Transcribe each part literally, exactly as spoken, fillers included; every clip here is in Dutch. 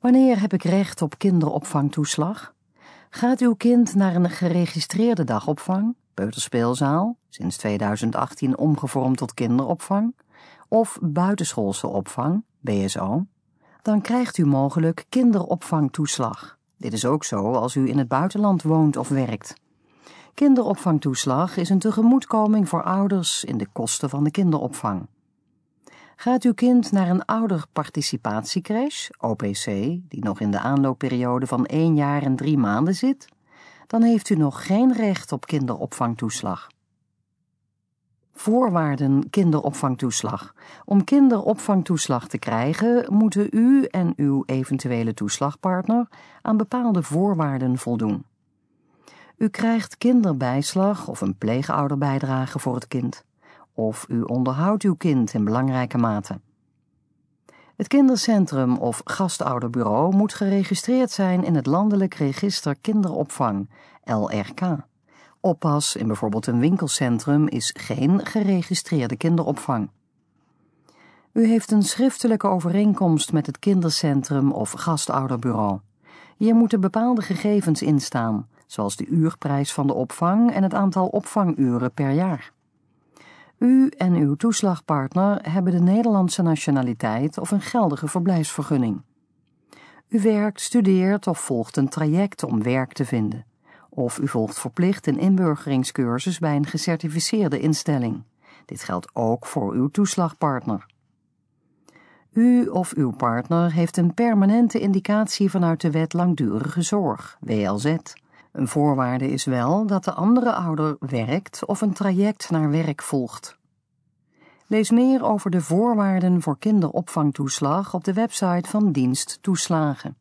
Wanneer heb ik recht op kinderopvangtoeslag? Gaat uw kind naar een geregistreerde dagopvang, peuterspeelzaal, sinds tweeduizend achttien omgevormd tot kinderopvang, of buitenschoolse opvang, B S O? Dan krijgt u mogelijk kinderopvangtoeslag. Dit is ook zo als u in het buitenland woont of werkt. Kinderopvangtoeslag is een tegemoetkoming voor ouders in de kosten van de kinderopvang. Gaat uw kind naar een ouderparticipatiecrash, O P C, die nog in de aanloopperiode van één jaar en drie maanden zit, dan heeft u nog geen recht op kinderopvangtoeslag. Voorwaarden kinderopvangtoeslag. Om kinderopvangtoeslag te krijgen, moeten u en uw eventuele toeslagpartner aan bepaalde voorwaarden voldoen. U krijgt kinderbijslag of een pleegouderbijdrage voor het kind. Of u onderhoudt uw kind in belangrijke mate. Het kindercentrum of gastouderbureau moet geregistreerd zijn in het Landelijk Register Kinderopvang, L R K. Oppas in bijvoorbeeld een winkelcentrum is geen geregistreerde kinderopvang. U heeft een schriftelijke overeenkomst met het kindercentrum of gastouderbureau. Hier moeten bepaalde gegevens in staan, zoals de uurprijs van de opvang en het aantal opvanguren per jaar. U en uw toeslagpartner hebben de Nederlandse nationaliteit of een geldige verblijfsvergunning. U werkt, studeert of volgt een traject om werk te vinden. Of u volgt verplicht een inburgeringscursus bij een gecertificeerde instelling. Dit geldt ook voor uw toeslagpartner. U of uw partner heeft een permanente indicatie vanuit de Wet Langdurige Zorg, W L Z. Een voorwaarde is wel dat de andere ouder werkt of een traject naar werk volgt. Lees meer over de voorwaarden voor kinderopvangtoeslag op de website van Dienst Toeslagen.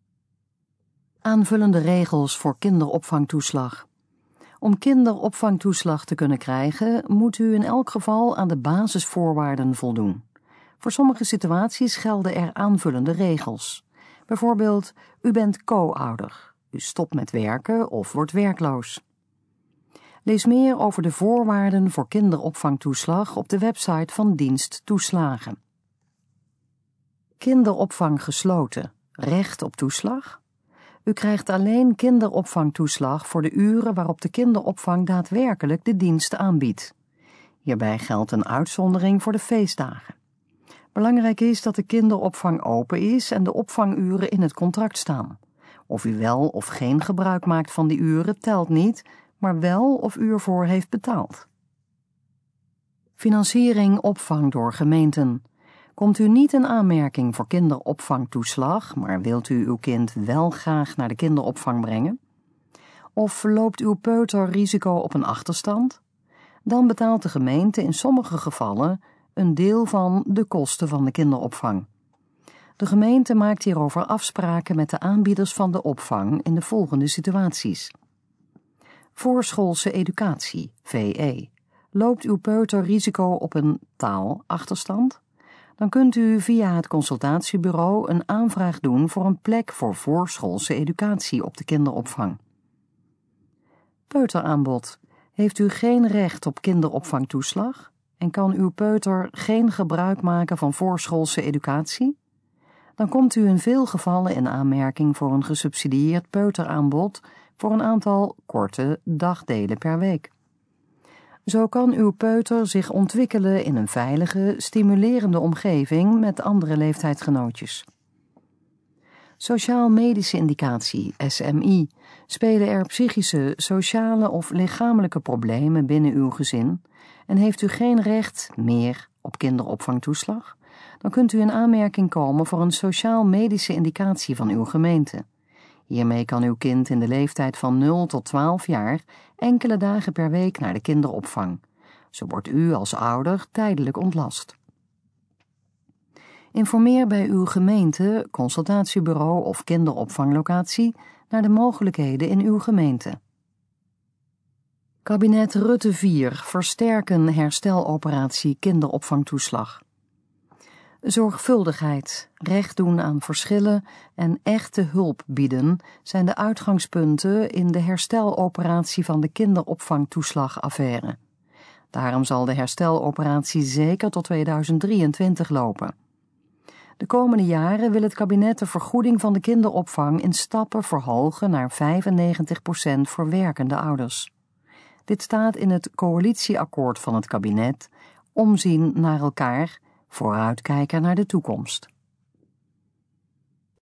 Aanvullende regels voor kinderopvangtoeslag. Om kinderopvangtoeslag te kunnen krijgen, moet u in elk geval aan de basisvoorwaarden voldoen. Voor sommige situaties gelden er aanvullende regels. Bijvoorbeeld, u bent co-ouder. U stopt met werken of wordt werkloos. Lees meer over de voorwaarden voor kinderopvangtoeslag op de website van Dienst Toeslagen. Kinderopvang gesloten. Recht op toeslag? U krijgt alleen kinderopvangtoeslag voor de uren waarop de kinderopvang daadwerkelijk de dienst aanbiedt. Hierbij geldt een uitzondering voor de feestdagen. Belangrijk is dat de kinderopvang open is en de opvanguren in het contract staan. Of u wel of geen gebruik maakt van die uren telt niet, maar wel of u ervoor heeft betaald. Financiering opvang door gemeenten. Komt u niet in aanmerking voor kinderopvangtoeslag, maar wilt u uw kind wel graag naar de kinderopvang brengen? Of loopt uw peuter risico op een achterstand? Dan betaalt de gemeente in sommige gevallen een deel van de kosten van de kinderopvang. De gemeente maakt hierover afspraken met de aanbieders van de opvang in de volgende situaties. Voorschoolse educatie, V E. Loopt uw peuter risico op een taalachterstand? Dan kunt u via het consultatiebureau een aanvraag doen voor een plek voor voorschoolse educatie op de kinderopvang. Peuteraanbod. Heeft u geen recht op kinderopvangtoeslag en kan uw peuter geen gebruik maken van voorschoolse educatie? Dan komt u in veel gevallen in aanmerking voor een gesubsidieerd peuteraanbod voor een aantal korte dagdelen per week. Zo kan uw peuter zich ontwikkelen in een veilige, stimulerende omgeving met andere leeftijdsgenootjes. Sociaal-medische indicatie, S M I. Spelen er psychische, sociale of lichamelijke problemen binnen uw gezin en heeft u geen recht meer op kinderopvangtoeslag? Dan kunt u in aanmerking komen voor een sociaal-medische indicatie van uw gemeente. Hiermee kan uw kind in de leeftijd van nul tot twaalf jaar enkele dagen per week naar de kinderopvang. Zo wordt u als ouder tijdelijk ontlast. Informeer bij uw gemeente, consultatiebureau of kinderopvanglocatie naar de mogelijkheden in uw gemeente. Kabinet Rutte vier versterken hersteloperatie kinderopvangtoeslag. Zorgvuldigheid, recht doen aan verschillen en echte hulp bieden zijn de uitgangspunten in de hersteloperatie van de kinderopvangtoeslagaffaire. Daarom zal de hersteloperatie zeker tot tweeduizend drieëntwintig lopen. De komende jaren wil het kabinet de vergoeding van de kinderopvang in stappen verhogen naar vijfennegentig procent voor werkende ouders. Dit staat in het coalitieakkoord van het kabinet, omzien naar elkaar, vooruitkijken naar de toekomst.